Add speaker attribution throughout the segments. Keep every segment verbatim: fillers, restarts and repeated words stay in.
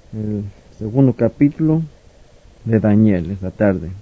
Speaker 1: el segundo capítulo de Daniel esta tarde.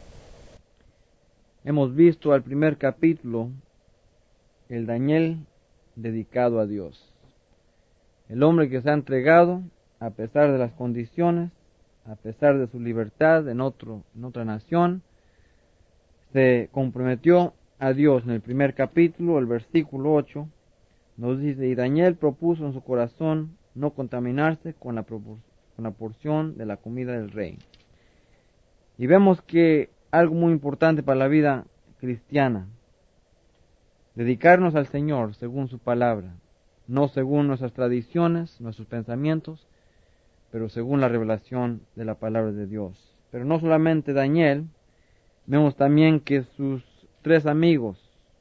Speaker 1: Hemos visto al primer capítulo, el Daniel dedicado a Dios. El hombre que se ha entregado a pesar de las condiciones, a pesar de su libertad en, otro, en otra nación, se comprometió a Dios. En el primer capítulo, el versículo ocho, nos dice: y Daniel propuso en su corazón no contaminarse con la, con la porción de la comida del rey. Y vemos que algo muy importante para la vida cristiana, dedicarnos al Señor según su palabra, no según nuestras tradiciones, nuestros pensamientos, pero según la revelación de la palabra de Dios. Pero no solamente Daniel, vemos también que sus tres amigos,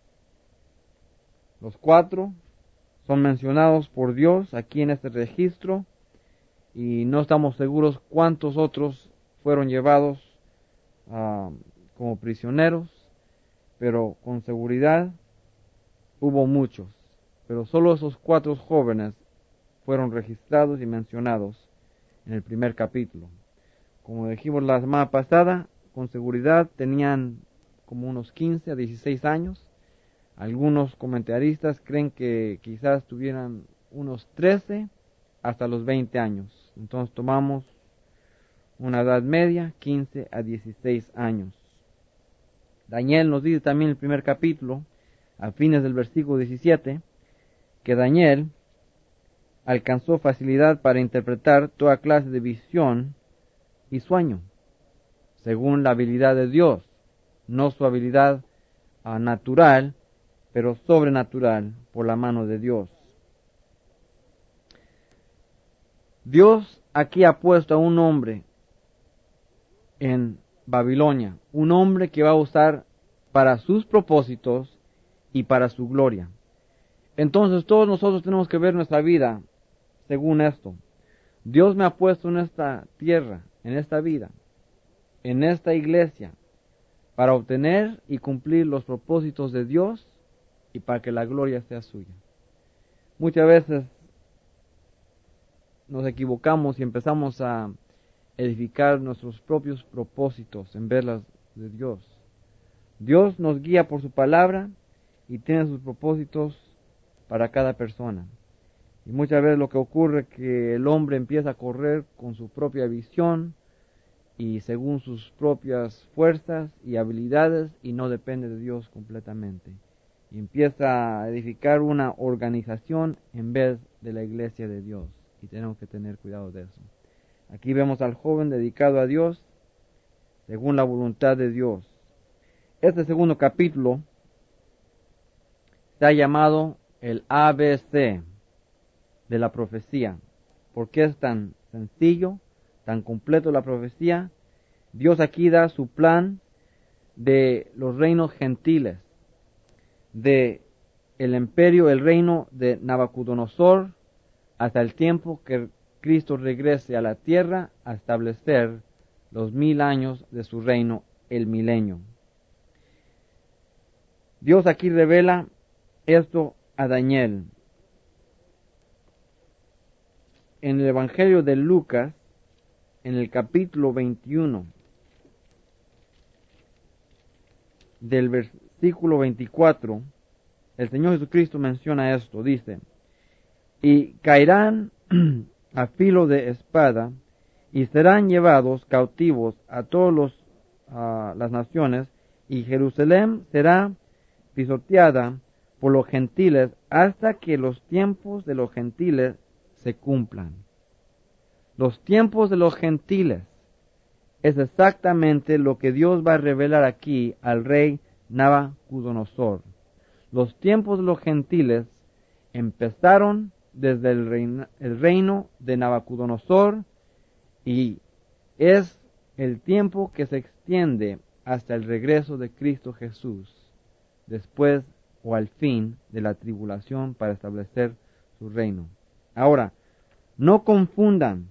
Speaker 1: los cuatro, son mencionados por Dios aquí en este registro, y no estamos seguros cuántos otros fueron llevados uh, como prisioneros, pero con seguridad hubo muchos. Pero solo esos cuatro jóvenes fueron registrados y mencionados en el primer capítulo. Como dijimos la semana pasada, con seguridad tenían como unos quince a dieciséis años. Algunos comentaristas creen que quizás tuvieran unos trece hasta los veinte años. Entonces tomamos una edad media, quince a dieciséis años. Daniel nos dice también en el primer capítulo, a fines del versículo diecisiete, que Daniel alcanzó facilidad para interpretar toda clase de visión y sueño, según la habilidad de Dios, no su habilidad uh, natural, pero sobrenatural por la mano de Dios. Dios aquí ha puesto a un hombre en Babilonia, un hombre que va a usar para sus propósitos y para su gloria. Entonces todos nosotros tenemos que ver nuestra vida según esto. Dios me ha puesto en esta tierra, en esta vida, en esta iglesia, para obtener y cumplir los propósitos de Dios y para que la gloria sea suya. Muchas veces nos equivocamos y empezamos a edificar nuestros propios propósitos en vez de Dios. Dios nos guía por su palabra y tiene sus propósitos para cada persona. Y muchas veces lo que ocurre es que el hombre empieza a correr con su propia visión y según sus propias fuerzas y habilidades, y no depende de Dios completamente. Y empieza a edificar una organización en vez de la iglesia de Dios. Y tenemos que tener cuidado de eso. Aquí vemos al joven dedicado a Dios según la voluntad de Dios. Este segundo capítulo se ha llamado el A B C de la profecía. ¿Por qué es tan sencillo, tan completo la profecía? Dios aquí da su plan de los reinos gentiles, de el imperio, el reino de Nabucodonosor, hasta el tiempo que Cristo regrese a la tierra a establecer los mil años de su reino, el milenio. Dios aquí revela esto a Daniel. En el Evangelio de Lucas, en el capítulo veintiuno, del versículo veinticuatro, el Señor Jesucristo menciona esto, dice: y caerán a filo de espada, y serán llevados cautivos a todas uh, las naciones, y Jerusalén será pisoteada por los gentiles hasta que los tiempos de los gentiles se cumplan. Los tiempos de los gentiles es exactamente lo que Dios va a revelar aquí al rey Nabucodonosor. Los tiempos de los gentiles empezaron desde el reino, el reino de Nabucodonosor, y es el tiempo que se extiende hasta el regreso de Cristo Jesús, después o al fin de la tribulación para establecer su reino. Ahora, no confundan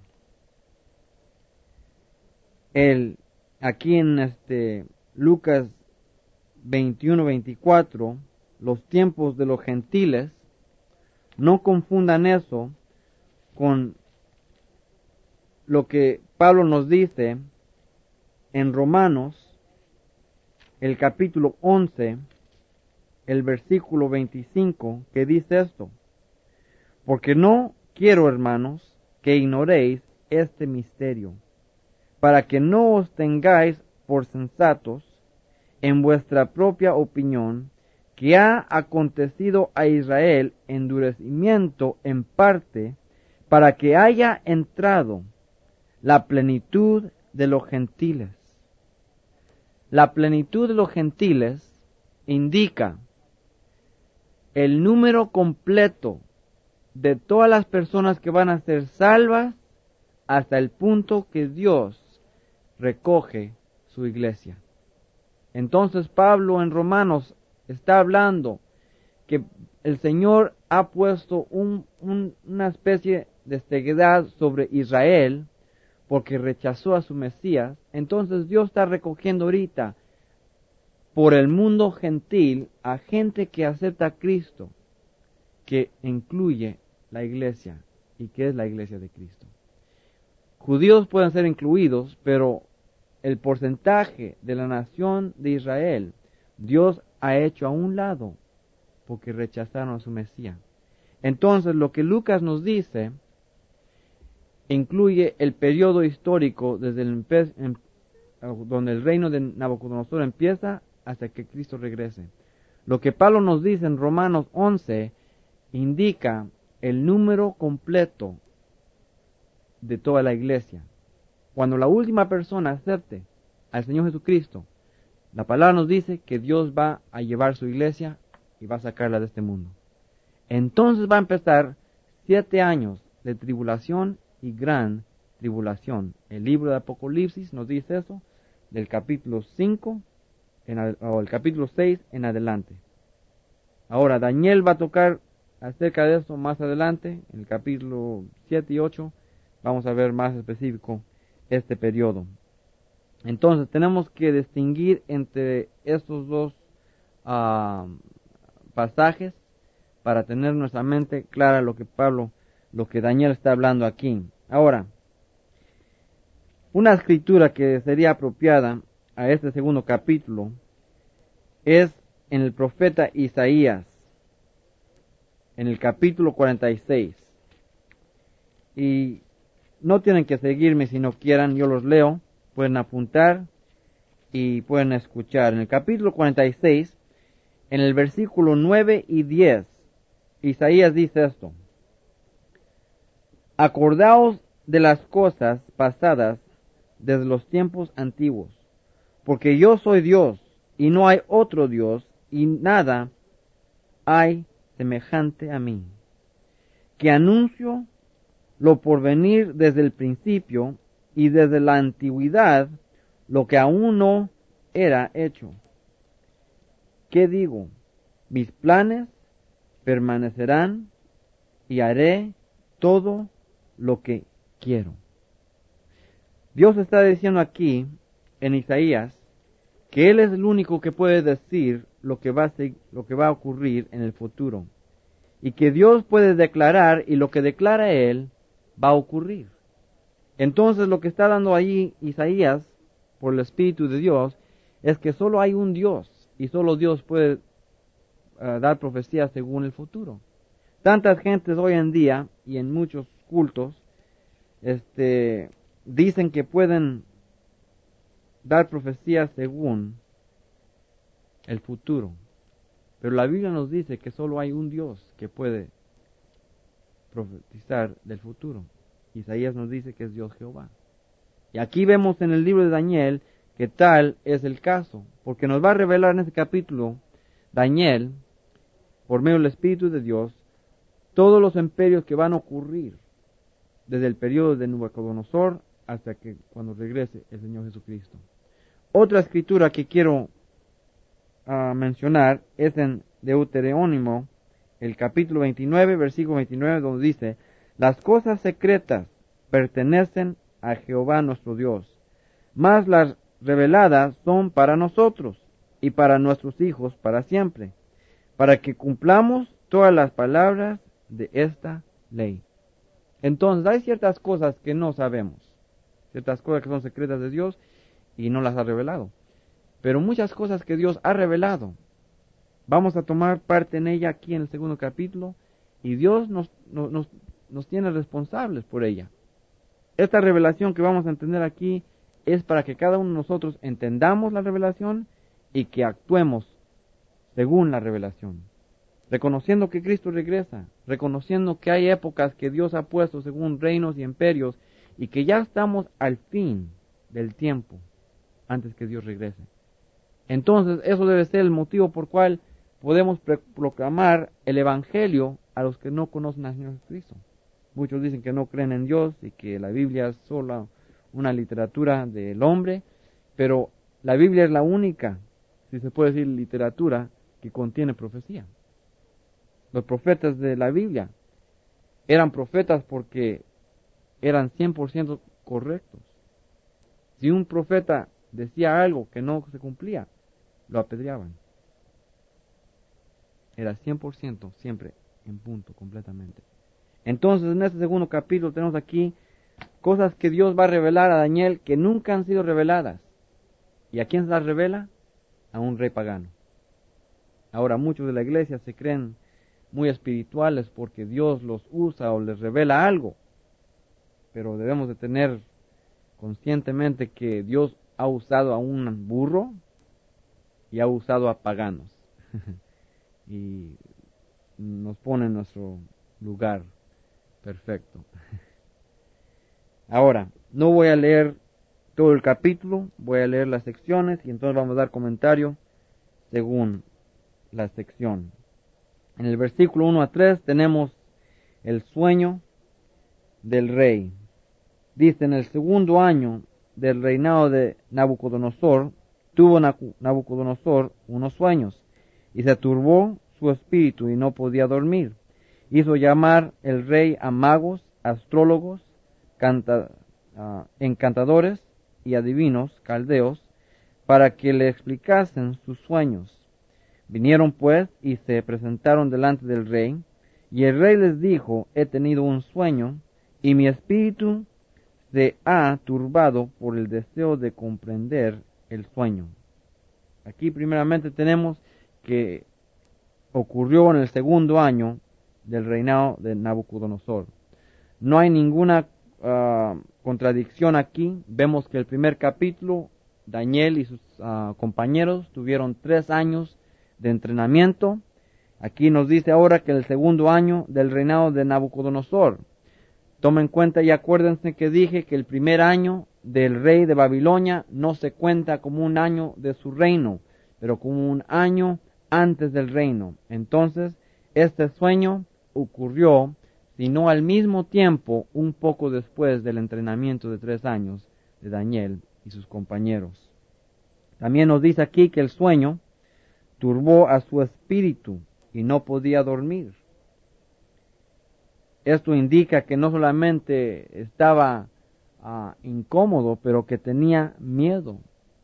Speaker 1: el aquí en este Lucas veintiuno veinticuatro, los tiempos de los gentiles, no confundan eso con lo que Pablo nos dice en Romanos, el capítulo once, el versículo veinticinco, que dice esto: porque no quiero, hermanos, que ignoréis este misterio, para que no os tengáis por sensatos en vuestra propia opinión, que ha acontecido a Israel endurecimiento en parte, para que haya entrado la plenitud de los gentiles. La plenitud de los gentiles indica el número completo de todas las personas que van a ser salvas hasta el punto que Dios recoge su iglesia. Entonces Pablo en Romanos está hablando que el Señor ha puesto un, un, una especie de ceguedad sobre Israel porque rechazó a su Mesías. Entonces Dios está recogiendo ahorita por el mundo gentil a gente que acepta a Cristo, que incluye la iglesia y que es la iglesia de Cristo. Judíos pueden ser incluidos, pero el porcentaje de la nación de Israel, Dios ha hecho a un lado porque rechazaron a su Mesías. Entonces, lo que Lucas nos dice incluye el periodo histórico desde el en, donde el reino de Nabucodonosor empieza hasta que Cristo regrese. Lo que Pablo nos dice en Romanos once indica el número completo de toda la iglesia. Cuando la última persona acepte al Señor Jesucristo, la palabra nos dice que Dios va a llevar su iglesia y va a sacarla de este mundo. Entonces va a empezar siete años de tribulación y gran tribulación. El libro de Apocalipsis nos dice eso, del capítulo cinco en, o el capítulo seis en adelante. Ahora, Daniel va a tocar acerca de eso más adelante, en el capítulo siete y ocho, vamos a ver más específico este periodo. Entonces tenemos que distinguir entre estos dos uh, pasajes para tener nuestra mente clara lo que Pablo, lo que Daniel está hablando aquí. Ahora, una escritura que sería apropiada a este segundo capítulo es en el profeta Isaías, en el capítulo cuarenta y seis. Y no tienen que seguirme si no quieran, yo los leo, pueden apuntar y pueden escuchar. En el capítulo cuarenta y seis, en el versículo nueve y diez, Isaías dice esto: acordaos de las cosas pasadas desde los tiempos antiguos, porque yo soy Dios y no hay otro Dios, y nada hay semejante a mí, que anuncio lo por venir desde el principio y desde la antigüedad lo que aún no era hecho. ¿Qué digo? Mis planes permanecerán y haré todo lo que quiero. Dios está diciendo aquí en Isaías que Él es el único que puede decir lo que va a, lo que va a ocurrir en el futuro, y que Dios puede declarar, y lo que declara Él va a ocurrir. Entonces lo que está dando ahí Isaías por el Espíritu de Dios es que solo hay un Dios y solo Dios puede uh, dar profecías según el futuro. Tantas gentes hoy en día y en muchos cultos este, dicen que pueden dar profecías según el futuro, pero la Biblia nos dice que solo hay un Dios que puede profetizar del futuro. Isaías nos dice que es Dios Jehová. Y aquí vemos en el libro de Daniel que tal es el caso, porque nos va a revelar en este capítulo Daniel, por medio del Espíritu de Dios, todos los imperios que van a ocurrir desde el periodo de Nabucodonosor hasta que cuando regrese el Señor Jesucristo. Otra escritura que quiero uh, mencionar es en Deuteronomio, el capítulo veintinueve, versículo veintinueve, donde dice: las cosas secretas pertenecen a Jehová nuestro Dios, mas las reveladas son para nosotros y para nuestros hijos para siempre, para que cumplamos todas las palabras de esta ley. Entonces hay ciertas cosas que no sabemos. ciertas cosas que son secretas de Dios y no las ha revelado. Pero muchas cosas que Dios ha revelado, vamos a tomar parte en ella aquí en el segundo capítulo, y Dios nos, nos, nos, nos tiene responsables por ella. Esta revelación que vamos a entender aquí es para que cada uno de nosotros entendamos la revelación y que actuemos según la revelación. Reconociendo que Cristo regresa, reconociendo que hay épocas que Dios ha puesto según reinos y imperios y que ya estamos al fin del tiempo antes que Dios regrese. Entonces, eso debe ser el motivo por cual podemos proclamar el Evangelio a los que no conocen al Señor Cristo. Muchos dicen que no creen en Dios y que la Biblia es solo una literatura del hombre, pero la Biblia es la única, si se puede decir, literatura que contiene profecía. Los profetas de la Biblia eran profetas porque eran cien por ciento correctos. Si un profeta decía algo que no se cumplía, lo apedreaban. Era cien por ciento siempre en punto, completamente. Entonces, en este segundo capítulo tenemos aquí cosas que Dios va a revelar a Daniel que nunca han sido reveladas. ¿Y a quién se las revela? A un rey pagano. Ahora, muchos de la iglesia se creen muy espirituales porque Dios los usa o les revela algo. Pero debemos de tener conscientemente que Dios ha usado a un burro y ha usado a paganos. Y nos pone en nuestro lugar perfecto. Ahora, no voy a leer todo el capítulo, voy a leer las secciones y entonces vamos a dar comentario según la sección. En el versículo uno a tres tenemos el sueño del rey. Dice, en el segundo año del reinado de Nabucodonosor, tuvo Nabucodonosor unos sueños, y se turbó su espíritu y no podía dormir. Hizo llamar el rey a magos, astrólogos, canta, uh, encantadores y adivinos, caldeos, para que le explicasen sus sueños. Vinieron pues y se presentaron delante del rey, y el rey les dijo, he tenido un sueño, y mi espíritu se ha turbado por el deseo de comprender el sueño. Aquí primeramente tenemos que ocurrió en el segundo año del reinado de Nabucodonosor. No hay ninguna uh, contradicción aquí. Vemos que el primer capítulo, Daniel y sus uh, compañeros tuvieron tres años de entrenamiento. Aquí nos dice ahora que el segundo año del reinado de Nabucodonosor. Tomen en cuenta y acuérdense que dije que el primer año del rey de Babilonia no se cuenta como un año de su reino, pero como un año antes del reino. Entonces, este sueño ocurrió, si no al mismo tiempo, un poco después del entrenamiento de tres años de Daniel y sus compañeros. También nos dice aquí que el sueño turbó a su espíritu y no podía dormir. Esto indica que no solamente estaba uh, incómodo, pero que tenía miedo.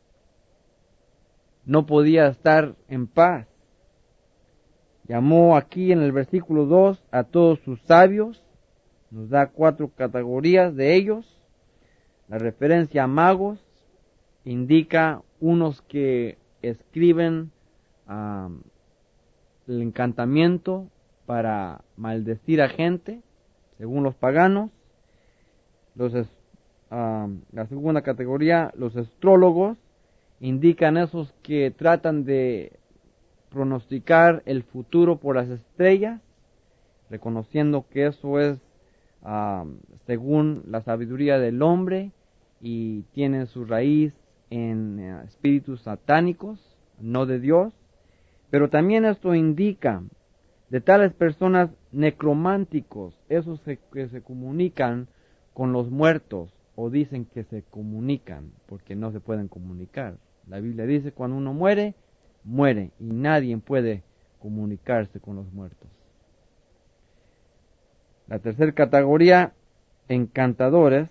Speaker 1: No podía estar en paz. Llamó aquí en el versículo dos a todos sus sabios, nos da cuatro categorías de ellos. La referencia a magos indica unos que escriben um, el encantamiento para maldecir a gente, según los paganos. Los, uh, la segunda categoría, los astrólogos, indican esos que tratan de pronosticar el futuro por las estrellas, reconociendo que eso es uh, según la sabiduría del hombre y tiene su raíz en uh, espíritus satánicos, no de Dios. Pero también esto indica de tales personas necrománticos, esos que se comunican con los muertos, o dicen que se comunican, porque no se pueden comunicar. La Biblia dice, cuando uno muere, muere, y nadie puede comunicarse con los muertos. La tercera categoría, encantadores,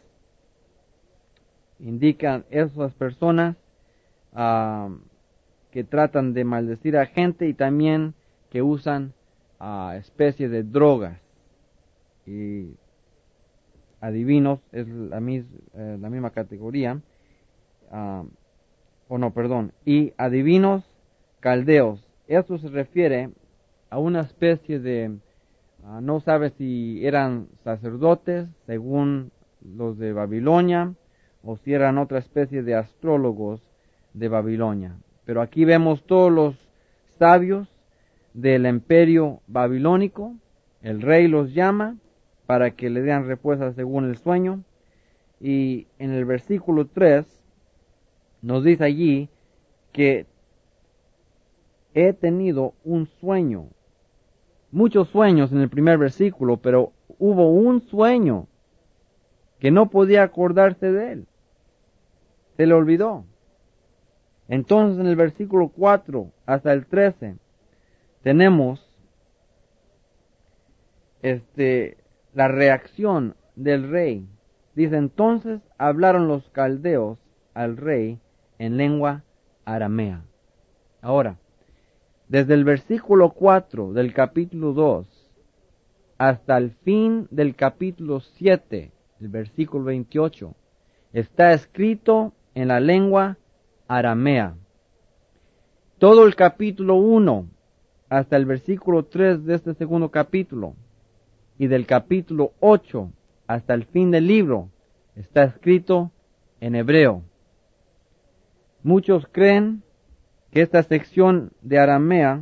Speaker 1: indican esas personas uh, que tratan de maldecir a gente y también que usan uh, especies de drogas. Y adivinos, es la, mis, eh, la misma categoría, uh, o no, perdón, y adivinos caldeos. Esto se refiere a una especie de, uh, no sabe si eran sacerdotes según los de Babilonia, o si eran otra especie de astrólogos de Babilonia. Pero aquí vemos todos los sabios del imperio babilónico. El rey los llama para que le den respuesta según el sueño. Y en el versículo tres nos dice allí que he tenido un sueño. Muchos sueños en el primer versículo, pero hubo un sueño que no podía acordarse de él. Se le olvidó. Entonces en el versículo cuatro hasta el trece tenemos este, la reacción del rey. Dice, entonces hablaron los caldeos al rey en lengua aramea. Ahora, desde el versículo cuatro del capítulo dos hasta el fin del capítulo siete, el versículo veintiocho, está escrito en la lengua aramea. Todo el capítulo uno hasta el versículo tres de este segundo capítulo y del capítulo ocho hasta el fin del libro está escrito en hebreo. Muchos creen que esta sección de aramea,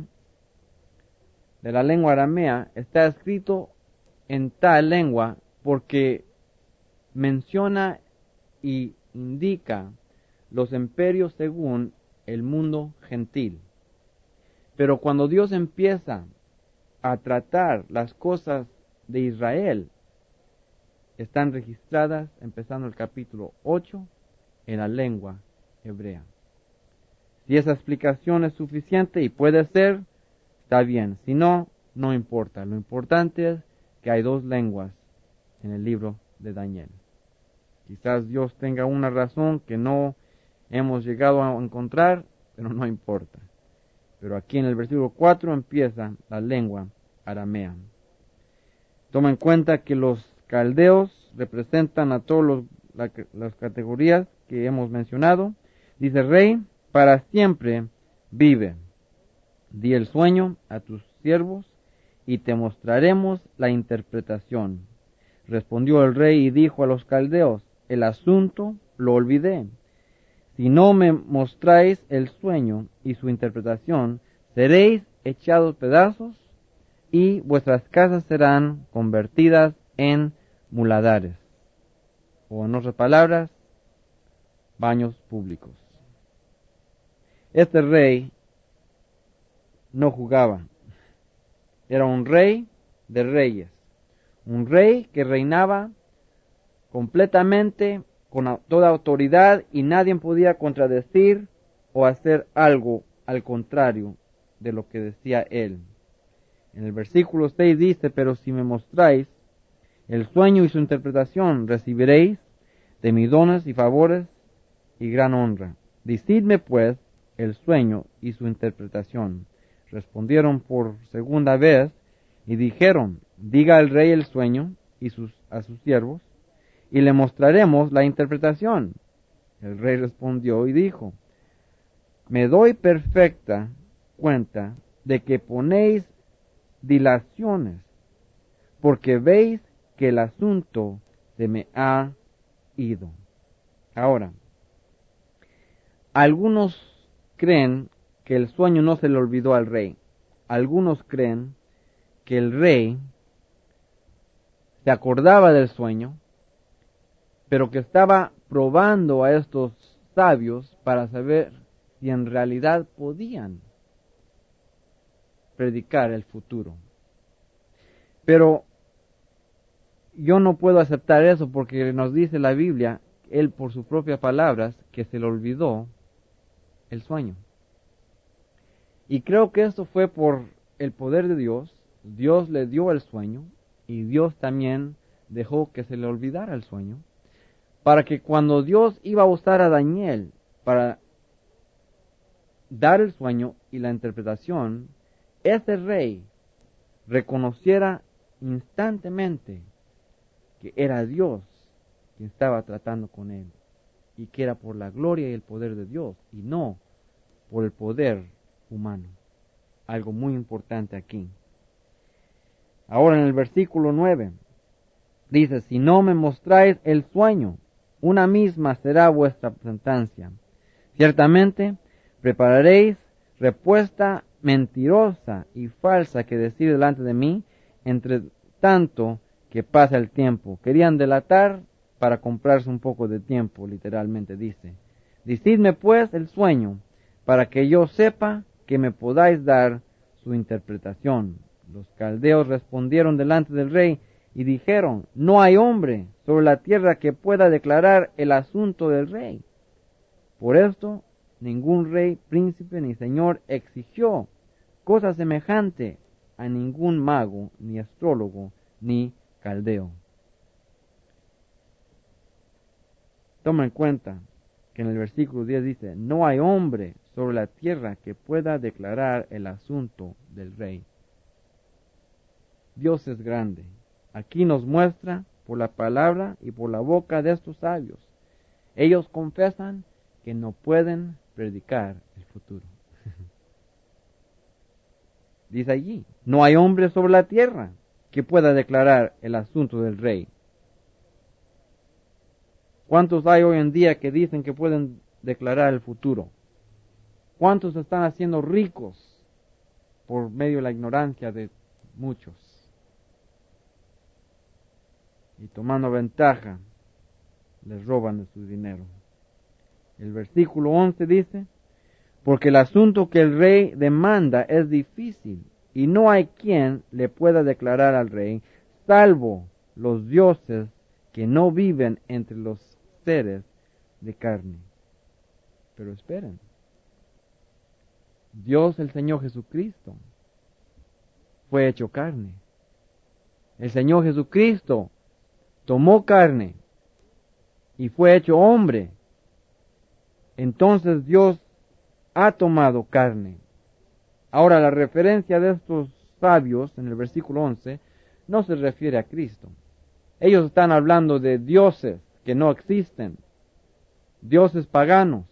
Speaker 1: de la lengua aramea, está escrito en tal lengua porque menciona y indica los imperios según el mundo gentil. Pero cuando Dios empieza a tratar las cosas de Israel, están registradas, empezando el capítulo ocho, en la lengua hebrea. Si esa explicación es suficiente y puede ser, está bien. Si no, no importa. Lo importante es que hay dos lenguas en el libro de Daniel. Quizás Dios tenga una razón que no hemos llegado a encontrar, pero no importa. Pero aquí en el versículo cuatro empieza la lengua aramea. Toma en cuenta que los caldeos representan a todas la, las categorías que hemos mencionado. Dice, rey, para siempre vive. Di el sueño a tus siervos y te mostraremos la interpretación. Respondió el rey y dijo a los caldeos, el asunto lo olvidé. Si no me mostráis el sueño y su interpretación, seréis echados pedazos y vuestras casas serán convertidas en muladares. O en otras palabras, baños públicos. Este rey no jugaba. Era un rey de reyes. Un rey que reinaba completamente con toda autoridad y nadie podía contradecir o hacer algo al contrario de lo que decía él. En el versículo seis dice, pero si me mostráis el sueño y su interpretación, recibiréis de mis dones y favores y gran honra. Decidme pues el sueño y su interpretación. Respondieron por segunda vez y dijeron, diga al rey el sueño y sus, a sus siervos, y le mostraremos la interpretación. El rey respondió y dijo, me doy perfecta cuenta de que ponéis dilaciones, porque veis que el asunto se me ha ido. Ahora, algunos creen que el sueño no se le olvidó al rey. Algunos creen que el rey se acordaba del sueño, pero que estaba probando a estos sabios para saber si en realidad podían predicar el futuro. Pero yo no puedo aceptar eso porque nos dice la Biblia, él por sus propias palabras, que se le olvidó el sueño. Y creo que esto fue por el poder de Dios. Dios le dio el sueño y Dios también dejó que se le olvidara el sueño, para que cuando Dios iba a usar a Daniel para dar el sueño y la interpretación, ese rey reconociera instantemente que era Dios quien estaba tratando con él, y que era por la gloria y el poder de Dios, y no por el poder humano. Algo muy importante aquí. Ahora en el versículo nueve, dice, si no me mostráis el sueño, una misma será vuestra sentencia. Ciertamente prepararéis respuesta mentirosa y falsa que decir delante de mí, entre tanto que pasa el tiempo. Querían delatar para comprarse un poco de tiempo, literalmente dice. Decidme pues el sueño, para que yo sepa que me podáis dar su interpretación. Los caldeos respondieron delante del rey y dijeron, no hay hombre sobre la tierra que pueda declarar el asunto del rey. Por esto, ningún rey, príncipe ni señor exigió cosa semejante a ningún mago, ni astrólogo, ni caldeo. Toma en cuenta que en el versículo diez dice, no hay hombre sobre la tierra que pueda declarar el asunto del rey. Dios es grande. Aquí nos muestra por la palabra y por la boca de estos sabios. Ellos confesan que no pueden predicar el futuro. Dice allí, no hay hombre sobre la tierra que pueda declarar el asunto del rey. ¿Cuántos hay hoy en día que dicen que pueden declarar el futuro? ¿Cuántos están haciendo ricos por medio de la ignorancia de muchos? Y tomando ventaja, les roban de su dinero. El versículo once dice, porque el asunto que el rey demanda es difícil, y no hay quien le pueda declarar al rey, salvo los dioses que no viven entre los seres de carne. Pero esperen, Dios el Señor Jesucristo fue hecho carne. El Señor Jesucristo tomó carne y fue hecho hombre. Entonces Dios ha tomado carne. Ahora la referencia de estos sabios en el versículo once no se refiere a Cristo. Ellos están hablando de dioses que no existen, dioses paganos.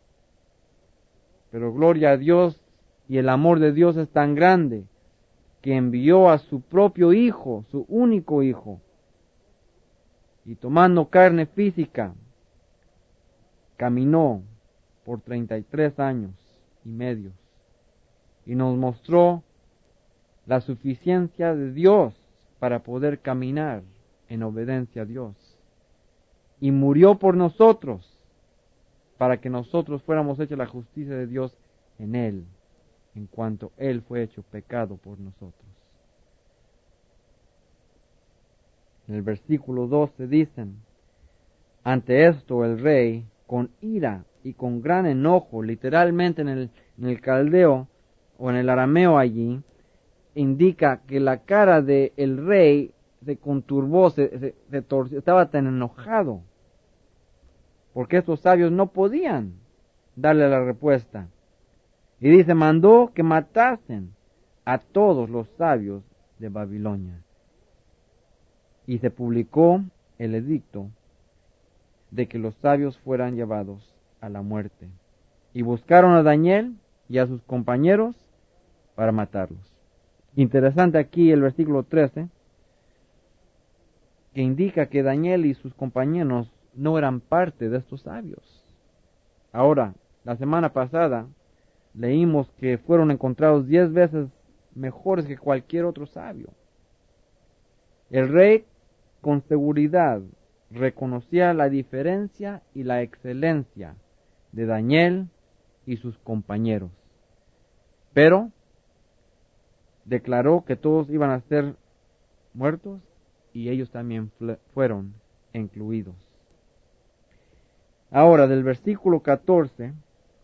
Speaker 1: Pero gloria a Dios, y el amor de Dios es tan grande que envió a su propio Hijo, su único Hijo, y tomando carne física, caminó por treinta y tres años y medios, y nos mostró la suficiencia de Dios para poder caminar en obediencia a Dios. Y murió por nosotros, para que nosotros fuéramos hechos la justicia de Dios en Él, en cuanto Él fue hecho pecado por nosotros. En el versículo doce dicen, ante esto el rey, con ira y con gran enojo, literalmente en el, en el caldeo o en el arameo allí, indica que la cara del el rey se conturbó, se, se, se torció, estaba tan enojado, porque estos sabios no podían darle la respuesta. Y dice, mandó que matasen a todos los sabios de Babilonia. Y se publicó el edicto de que los sabios fueran llevados a la muerte. Y buscaron a Daniel y a sus compañeros para matarlos. Interesante aquí el versículo trece, que indica que Daniel y sus compañeros no eran parte de estos sabios. Ahora, la semana pasada leímos que fueron encontrados diez veces mejores que cualquier otro sabio. El rey con seguridad reconocía la diferencia y la excelencia de Daniel y sus compañeros, pero declaró que todos iban a ser muertos y ellos también fueron incluidos. Ahora, del versículo catorce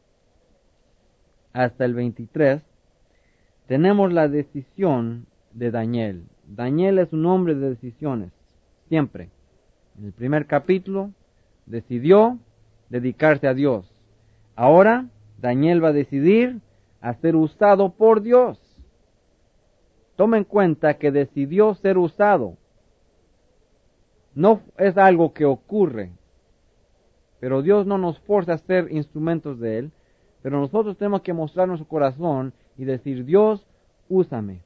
Speaker 1: hasta el veintitrés, tenemos la decisión de Daniel. Daniel es un hombre de decisiones, siempre. En el primer capítulo decidió dedicarse a Dios. Ahora Daniel va a decidir a ser usado por Dios. Toma en cuenta que decidió ser usado. No es algo que ocurre, pero Dios no nos forza a ser instrumentos de Él, pero nosotros tenemos que mostrar nuestro corazón y decir, Dios, úsame.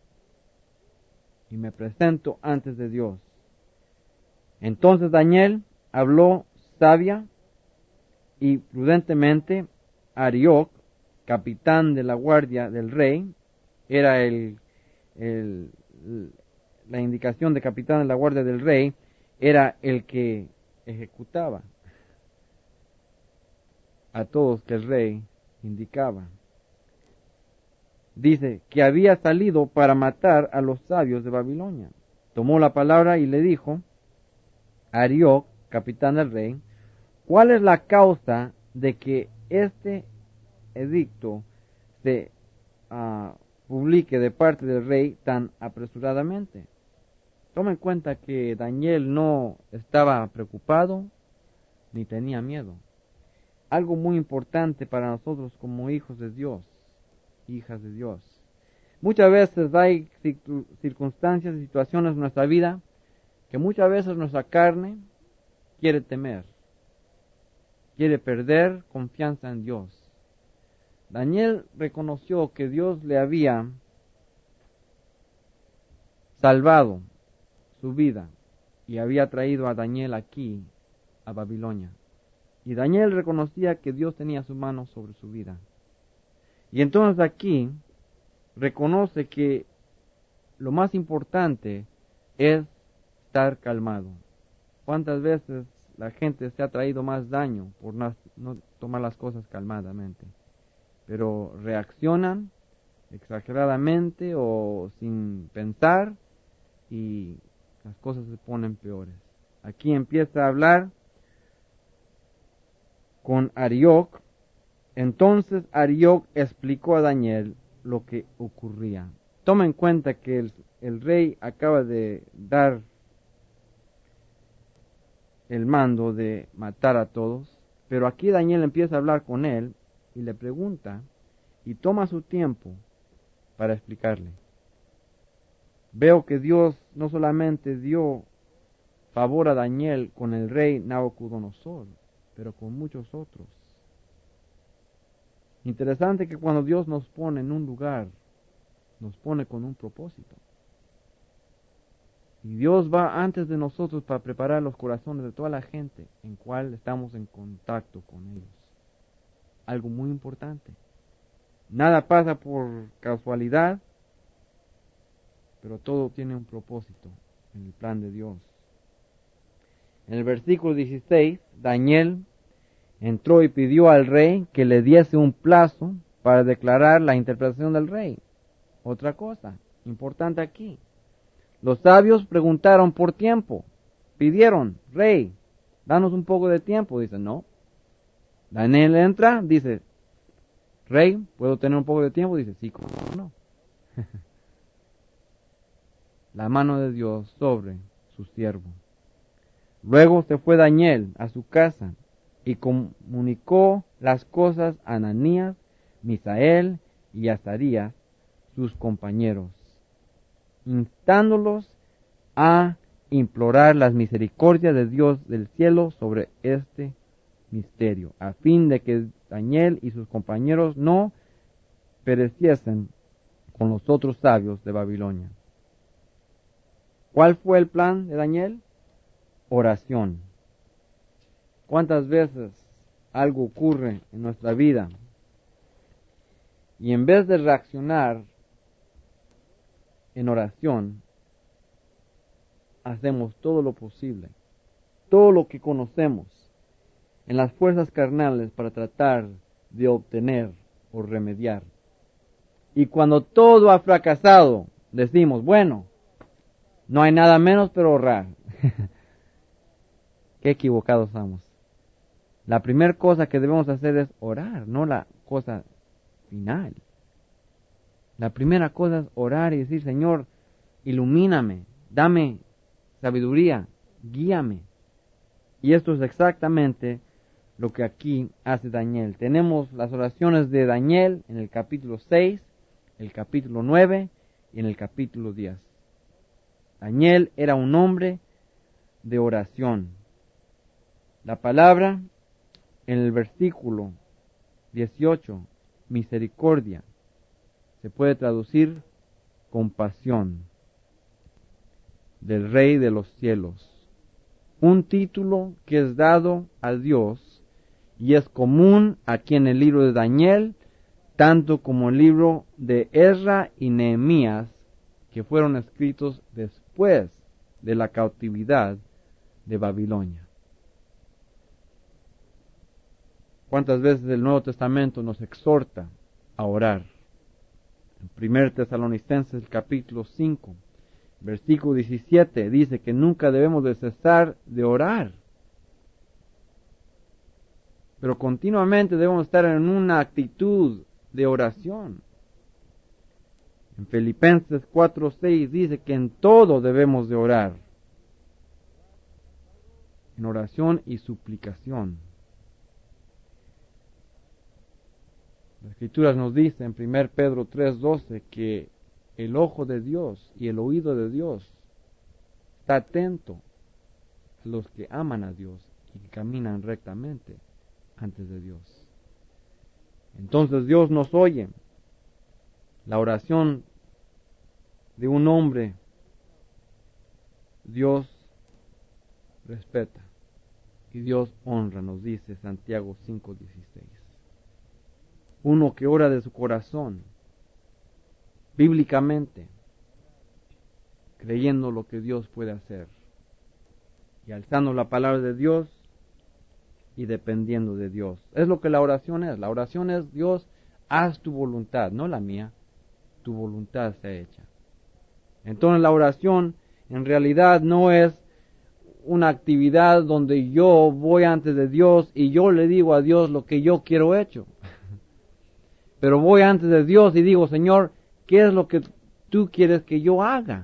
Speaker 1: Y me presento antes de Dios. Entonces Daniel habló sabia y prudentemente. Arioc, capitán de la guardia del rey, era el, el, la indicación de capitán de la guardia del rey, era el que ejecutaba a todos que el rey indicaba. Dice que había salido para matar a los sabios de Babilonia. Tomó la palabra y le dijo a Arioc, capitán del rey, ¿cuál es la causa de que este edicto se uh, publique de parte del rey tan apresuradamente? Toma en cuenta que Daniel no estaba preocupado ni tenía miedo. Algo muy importante para nosotros como hijos de Dios, hijas de Dios. Muchas veces hay circunstancias y situaciones en nuestra vida que muchas veces nuestra carne quiere temer, quiere perder confianza en Dios. Daniel reconoció que Dios le había salvado su vida y había traído a Daniel aquí, a Babilonia. Y Daniel reconocía que Dios tenía su mano sobre su vida. Y entonces aquí reconoce que lo más importante es estar calmado. ¿Cuántas veces la gente se ha traído más daño por no, no tomar las cosas calmadamente? Pero reaccionan exageradamente o sin pensar y las cosas se ponen peores. Aquí empieza a hablar con Arioc. Entonces Arioc explicó a Daniel lo que ocurría. Toma en cuenta que el, el rey acaba de dar el mando de matar a todos, pero aquí Daniel empieza a hablar con él y le pregunta y toma su tiempo para explicarle. Veo que Dios no solamente dio favor a Daniel con el rey Nabucodonosor, pero con muchos otros. Interesante que cuando Dios nos pone en un lugar, nos pone con un propósito. Y Dios va antes de nosotros para preparar los corazones de toda la gente en cual estamos en contacto con ellos. Algo muy importante. Nada pasa por casualidad, pero todo tiene un propósito en el plan de Dios. En el versículo dieciséis, Daniel entró y pidió al rey que le diese un plazo para declarar la interpretación del rey. Otra cosa importante aquí. Los sabios preguntaron por tiempo. Pidieron, rey, danos un poco de tiempo. Dice, no. Daniel entra, dice, rey, ¿puedo tener un poco de tiempo? Dice, sí, ¿cómo no? La mano de Dios sobre su siervo. Luego se fue Daniel a su casa y comunicó las cosas a Ananías, Misael y Azarías, sus compañeros, instándolos a implorar las misericordias de Dios del cielo sobre este misterio, a fin de que Daniel y sus compañeros no pereciesen con los otros sabios de Babilonia. ¿Cuál fue el plan de Daniel? Oración. ¿Cuántas veces algo ocurre en nuestra vida y en vez de reaccionar en oración, hacemos todo lo posible, todo lo que conocemos en las fuerzas carnales para tratar de obtener o remediar? Y cuando todo ha fracasado, decimos, bueno, no hay nada menos pero orar. Qué equivocados estamos. La primera cosa que debemos hacer es orar, no la cosa final. La primera cosa es orar y decir, Señor, ilumíname, dame sabiduría, guíame. Y esto es exactamente lo que aquí hace Daniel. Tenemos las oraciones de Daniel en el capítulo seis, el capítulo nueve y en el capítulo diez. Daniel era un hombre de oración. La palabra en el versículo dieciocho, misericordia, se puede traducir compasión del Rey de los cielos. Un título que es dado a Dios y es común aquí en el libro de Daniel, tanto como el libro de Ezra y Nehemías, que fueron escritos después de la cautividad de Babilonia. ¿Cuántas veces el Nuevo Testamento nos exhorta a orar? En primer Tesalonicenses capítulo cinco, versículo diecisiete, dice que nunca debemos de cesar de orar. Pero continuamente debemos estar en una actitud de oración. En Filipenses cuatro seis dice que en todo debemos de orar, en oración y suplicación. Las Escrituras nos dicen en primer Pedro tres doce que el ojo de Dios y el oído de Dios está atento a los que aman a Dios y que caminan rectamente antes de Dios. Entonces Dios nos oye. La oración de un hombre, Dios respeta y Dios honra, nos dice Santiago cinco dieciséis. Uno que ora de su corazón, bíblicamente, creyendo lo que Dios puede hacer y alzando la palabra de Dios y dependiendo de Dios. Es lo que la oración es. La oración es: Dios, haz tu voluntad, no la mía, tu voluntad sea hecha. Entonces la oración en realidad no es una actividad donde yo voy antes de Dios y yo le digo a Dios lo que yo quiero hecho. Pero voy antes de Dios y digo: Señor, ¿qué es lo que tú quieres que yo haga?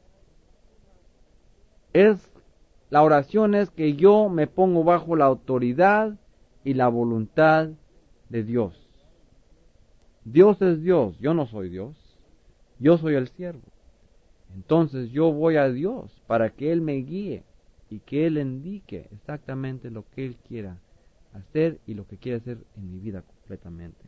Speaker 1: Es, la oración es que yo me pongo bajo la autoridad y la voluntad de Dios. Dios es Dios, yo no soy Dios, yo soy el siervo. Entonces yo voy a Dios para que Él me guíe y que Él indique exactamente lo que Él quiera hacer y lo que quiere hacer en mi vida completamente.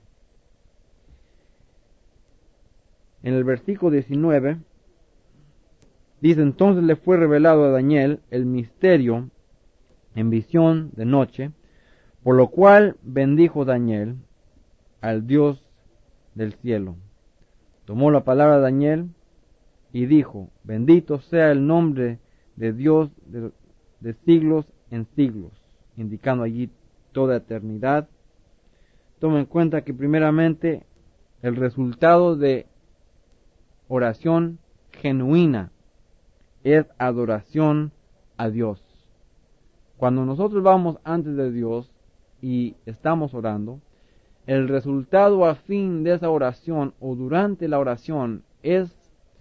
Speaker 1: En el versículo diecinueve dice: entonces le fue revelado a Daniel el misterio en visión de noche, por lo cual bendijo Daniel al Dios del cielo. Tomó la palabra de Daniel y dijo: bendito sea el nombre de Dios de, de siglos en siglos, indicando allí toda eternidad. Toma en cuenta que primeramente el resultado de oración genuina es adoración a Dios. Cuando nosotros vamos antes de Dios y estamos orando, el resultado a fin de esa oración o durante la oración es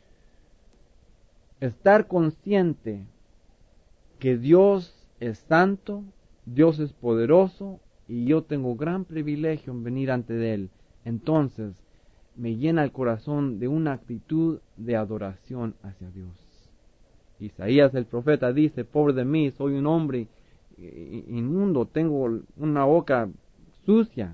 Speaker 1: estar consciente que Dios es santo, Dios es poderoso y yo tengo gran privilegio en venir ante de Él. Entonces me llena el corazón de una actitud de adoración hacia Dios. Isaías el profeta dice: pobre de mí, soy un hombre inmundo, tengo una boca sucia.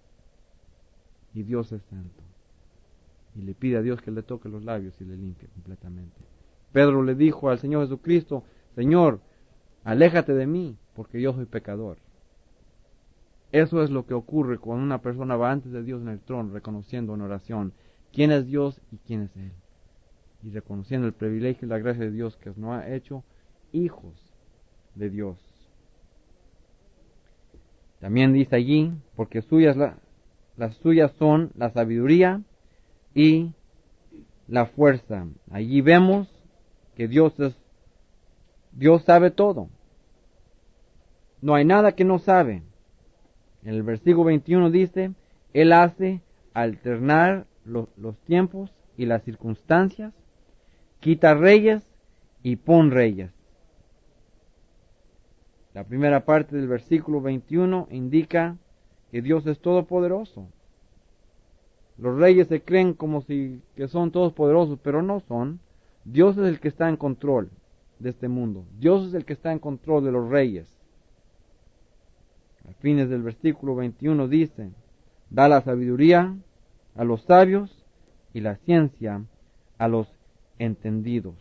Speaker 1: Y Dios es santo. Y le pide a Dios que le toque los labios y le limpie completamente. Pedro le dijo al Señor Jesucristo: Señor, aléjate de mí, porque yo soy pecador. Eso es lo que ocurre cuando una persona va antes de Dios en el trono, reconociendo en oración quién es Dios y quién es Él. Y reconociendo el privilegio y la gracia de Dios que nos ha hecho hijos de Dios. También dice allí: porque suyas la, las suyas son la sabiduría y la fuerza. Allí vemos que Dios es, Dios sabe todo. No hay nada que no sabe. En el versículo veintiuno dice: Él hace alternar los, los tiempos y las circunstancias, quita reyes y pon reyes. La primera parte del versículo veintiuno indica que Dios es todopoderoso. Los reyes se creen como si que son todos poderosos, pero no son. Dios es el que está en control. de este mundo. Dios es el que está en control de los reyes. A fines del versículo veintiuno dice, da la sabiduría a los sabios y la ciencia a los entendidos.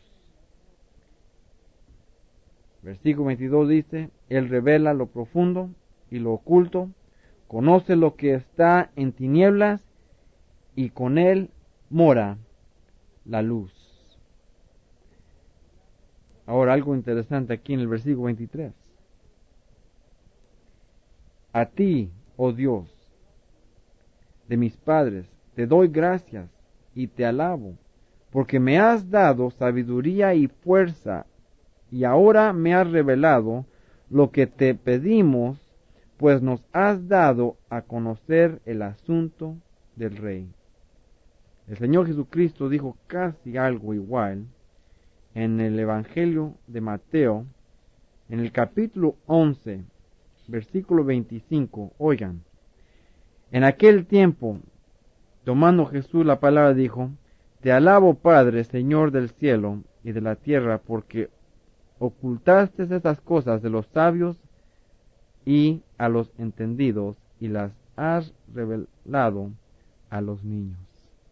Speaker 1: Versículo veintidós dice, Él revela lo profundo y lo oculto, conoce lo que está en tinieblas y con Él mora la luz. Ahora algo interesante aquí en el versículo veintitrés. A ti, oh Dios, de mis padres, te doy gracias y te alabo, porque me has dado sabiduría y fuerza, y ahora me has revelado lo que te pedimos, pues nos has dado a conocer el asunto del Rey. El Señor Jesucristo dijo casi algo igual en el Evangelio de Mateo, en el capítulo once, versículo veinticinco. Oigan, en aquel tiempo, tomando Jesús la palabra, dijo, te alabo, Padre, Señor del cielo y de la tierra, porque ocultaste estas cosas de los sabios y a los entendidos, y las has revelado a los niños.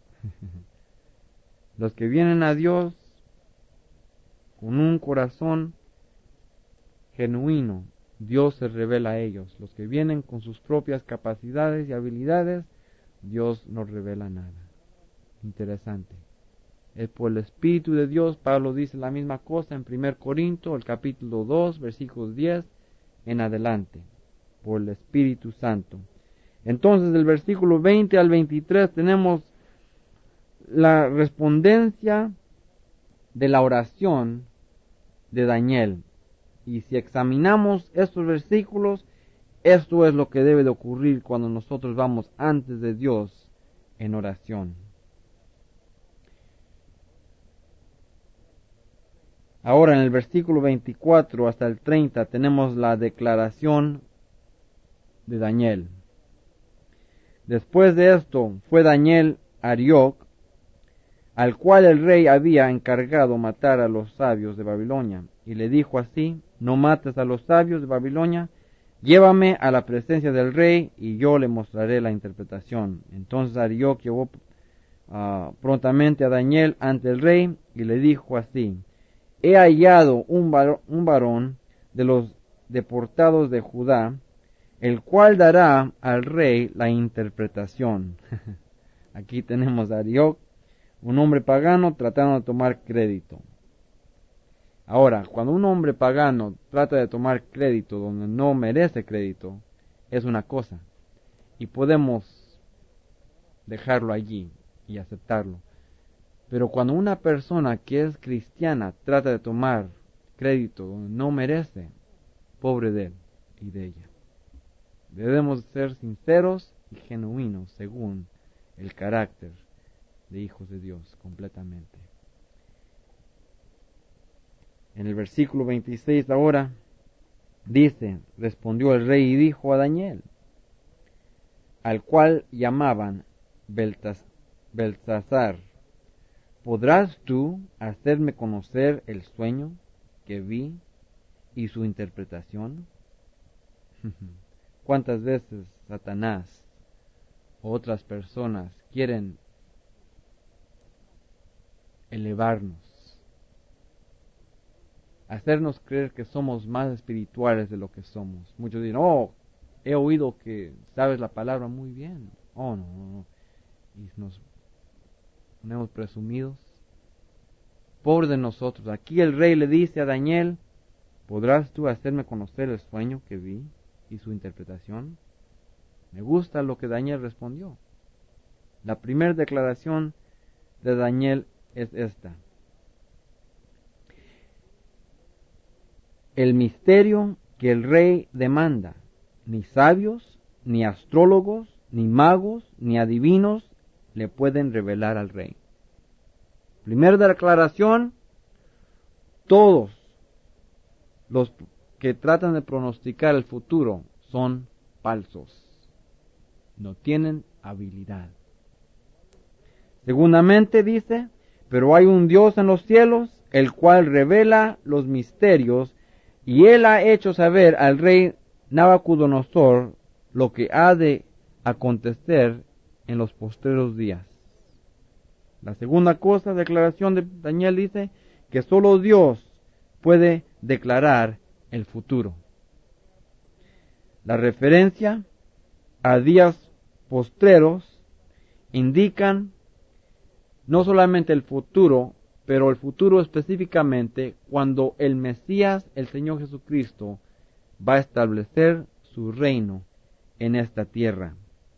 Speaker 1: Los que vienen a Dios con un corazón genuino, Dios se revela a ellos. Los que vienen con sus propias capacidades y habilidades, Dios no revela nada. Interesante. Es por el Espíritu de Dios. Pablo dice la misma cosa en primer Corintios, el capítulo dos, versículos diez en adelante. Por el Espíritu Santo. Entonces, del versículo veinte al veintitrés tenemos la respondencia de la oración de Daniel. Y si examinamos estos versículos, esto es lo que debe de ocurrir cuando nosotros vamos antes de Dios en oración. Ahora en el versículo veinticuatro hasta el treinta tenemos la declaración de Daniel. Después de esto fue Daniel a Arioc, al cual el rey había encargado matar a los sabios de Babilonia, y le dijo así, no mates a los sabios de Babilonia, llévame a la presencia del rey, y yo le mostraré la interpretación. Entonces Arioc llevó uh, prontamente a Daniel ante el rey, y le dijo así, he hallado un, var un varón de los deportados de Judá, el cual dará al rey la interpretación. Aquí tenemos a Arioc, un hombre pagano tratando de tomar crédito. Ahora, cuando un hombre pagano trata de tomar crédito donde no merece crédito, es una cosa, y podemos dejarlo allí y aceptarlo. Pero cuando una persona que es cristiana trata de tomar crédito donde no merece, pobre de él y de ella. Debemos ser sinceros y genuinos según el carácter de hijos de Dios completamente. En el versículo veintiséis ahora dice, respondió el rey y dijo a Daniel, al cual llamaban Beltasar, ¿podrás tú hacerme conocer el sueño que vi y su interpretación? ¿Cuántas veces Satanás o otras personas quieren elevarnos, hacernos creer que somos más espirituales de lo que somos? Muchos dicen, oh, he oído que sabes la palabra muy bien. Oh, no, no, no. Y nos ponemos presumidos. Pobre de nosotros. Aquí el rey le dice a Daniel, ¿podrás tú hacerme conocer el sueño que vi y su interpretación? Me gusta lo que Daniel respondió. La primera declaración de Daniel es esta. El misterio que el rey demanda, ni sabios, ni astrólogos, ni magos, ni adivinos le pueden revelar al rey. Primera declaración, todos los que tratan de pronosticar el futuro son falsos. No tienen habilidad. Segundamente dice, pero hay un Dios en los cielos el cual revela los misterios, y él ha hecho saber al rey Nabucodonosor lo que ha de acontecer en los postreros días. La segunda cosa, declaración de Daniel dice que solo Dios puede declarar el futuro. La referencia a días postreros indican no solamente el futuro, pero el futuro específicamente cuando el Mesías, el Señor Jesucristo, va a establecer su reino en esta tierra.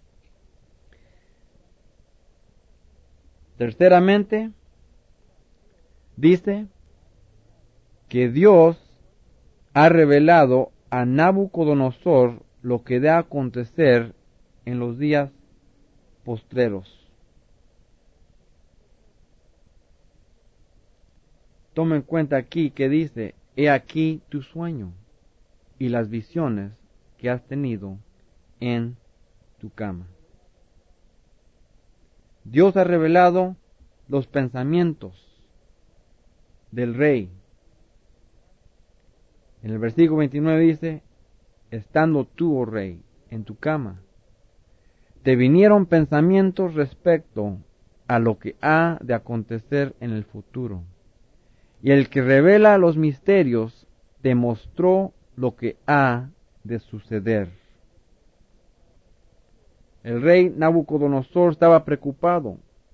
Speaker 1: Terceramente, dice que Dios ha revelado a Nabucodonosor lo que debe acontecer en los días postreros. Toma en cuenta aquí que dice, he aquí tu sueño y las visiones que has tenido en tu cama. Dios ha revelado los pensamientos del rey. En el versículo veintinueve dice, estando tú, oh rey, en tu cama, te vinieron pensamientos respecto a lo que ha de acontecer en el futuro. Y el que revela los misterios te mostró lo que ha de suceder. El rey Nabucodonosor estaba preocupado.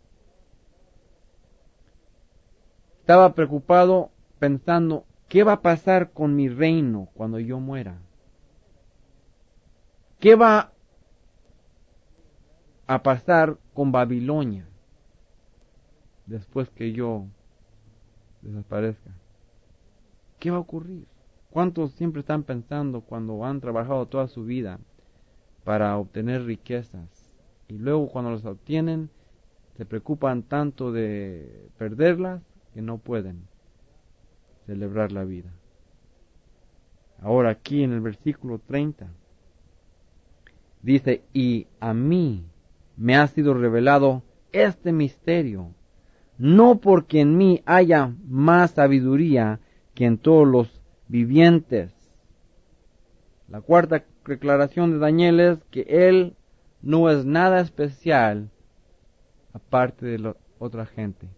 Speaker 1: Estaba preocupado pensando, ¿qué va a pasar con mi reino cuando yo muera? ¿Qué va a pasar con Babilonia después que yo desaparezca? ¿Qué va a ocurrir? ¿Cuántos siempre están pensando cuando han trabajado toda su vida para obtener riquezas y luego cuando las obtienen se preocupan tanto de perderlas que no pueden celebrar la vida? Ahora aquí en el versículo treinta dice, y a mí me ha sido revelado este misterio, no porque en mí haya más sabiduría que en todos los vivientes. La cuarta declaración de Daniel es que él no es nada especial aparte de la otra gente.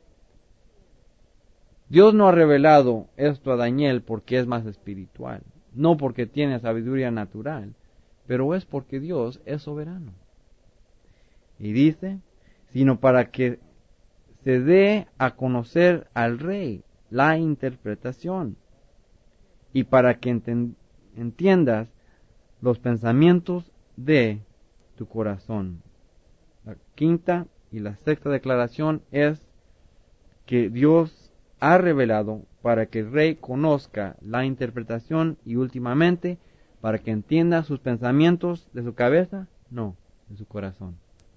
Speaker 1: Dios no ha revelado esto a Daniel porque es más espiritual, no porque tiene sabiduría natural, pero es porque Dios es soberano. Y dice, sino para que se dé a conocer al rey la interpretación y para que enten- entiendas los pensamientos de tu corazón. La quinta y la sexta declaración es que Dios ha revelado para que el rey conozca la interpretación y últimamente para que entienda sus pensamientos de su cabeza, no, de su corazón.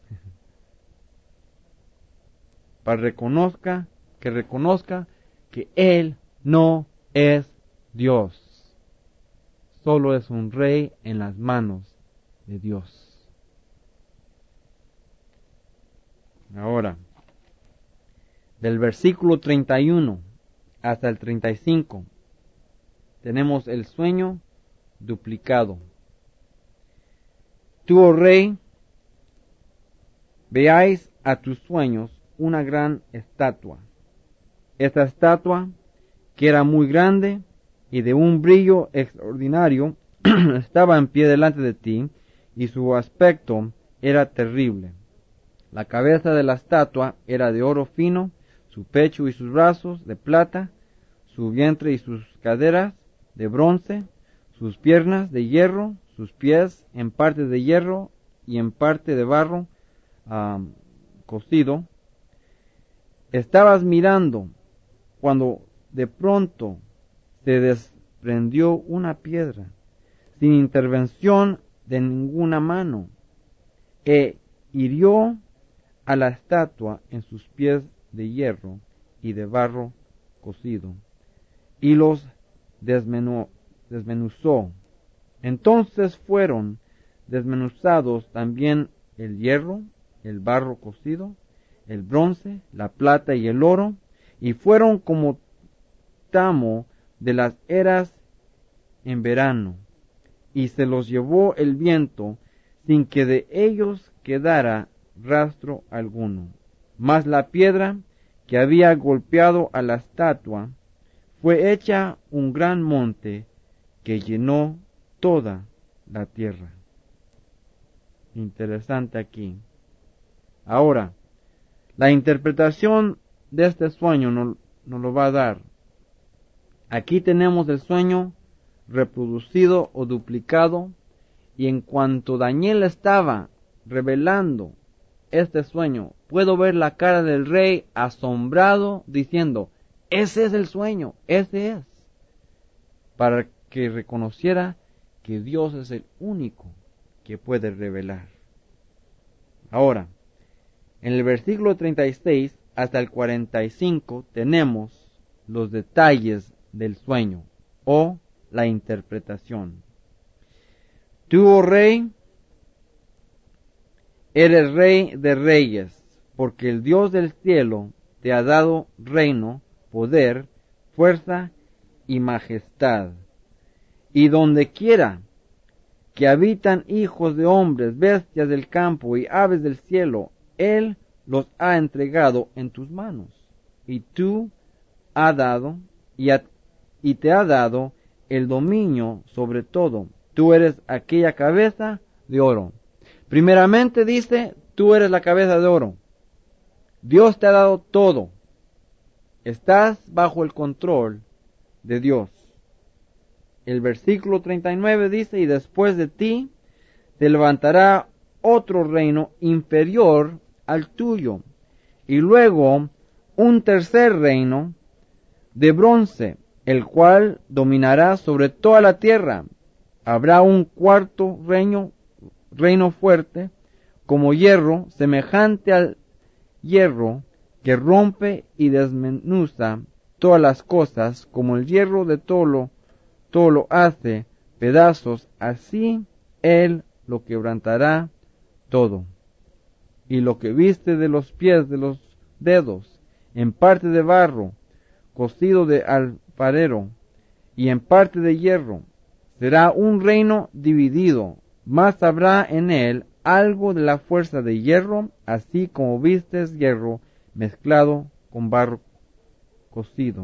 Speaker 1: Para reconozca, que reconozca que Él no es Dios. Solo es un rey en las manos de Dios. Ahora, del versículo treinta y uno hasta el treinta y cinco, tenemos el sueño duplicado. Tú, oh rey, veáis a tus sueños una gran estatua. Esta estatua, que era muy grande y de un brillo extraordinario, estaba en pie delante de ti, y su aspecto era terrible. La cabeza de la estatua era de oro fino, su pecho y sus brazos de plata, su vientre y sus caderas de bronce, sus piernas de hierro, sus pies en parte de hierro y en parte de barro um, cocido. Estabas mirando cuando de pronto se desprendió una piedra, sin intervención de ninguna mano, e hirió a la estatua en sus pies de hierro y de barro cocido, y los desmenú, desmenuzó. Entonces fueron desmenuzados también el hierro, el barro cocido, el bronce, la plata y el oro, y fueron como tamo de las eras en verano, y se los llevó el viento sin que de ellos quedara rastro alguno. Mas la piedra que había golpeado a la estatua fue hecha un gran monte que llenó toda la tierra. Interesante aquí. Ahora, la interpretación de este sueño nos, nos lo va a dar. Aquí tenemos el sueño reproducido o duplicado, y en cuanto Daniel estaba revelando este sueño, puedo ver la cara del rey asombrado diciendo, ese es el sueño, ese es, para que reconociera que Dios es el único que puede revelar. Ahora, en el versículo treinta y seis hasta el cuarenta y cinco tenemos los detalles del sueño o la interpretación. Tú, oh rey, eres rey de reyes, porque el Dios del cielo te ha dado reino, poder, fuerza y majestad. Y donde quiera que habitan hijos de hombres, bestias del campo y aves del cielo, Él los ha entregado en tus manos. Y tú ha dado y, a, y te ha dado el dominio sobre todo. Tú eres aquella cabeza de oro. Primeramente dice, tú eres la cabeza de oro. Dios te ha dado todo. Estás bajo el control de Dios. El versículo treinta y nueve dice, y después de ti se levantará otro reino inferior al tuyo, y luego un tercer reino de bronce, el cual dominará sobre toda la tierra. Habrá un cuarto reino, reino fuerte, como hierro, semejante al hierro, que rompe y desmenuza todas las cosas, como el hierro de todo lo, todo lo hace pedazos, así él lo quebrantará todo. Y lo que viste de los pies de los dedos, en parte de barro, cocido de alfarero, y en parte de hierro, será un reino dividido, mas habrá en él algo de la fuerza de hierro, así como vistes hierro mezclado con barro cocido.